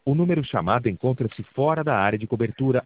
O número chamado encontra-se fora da área de cobertura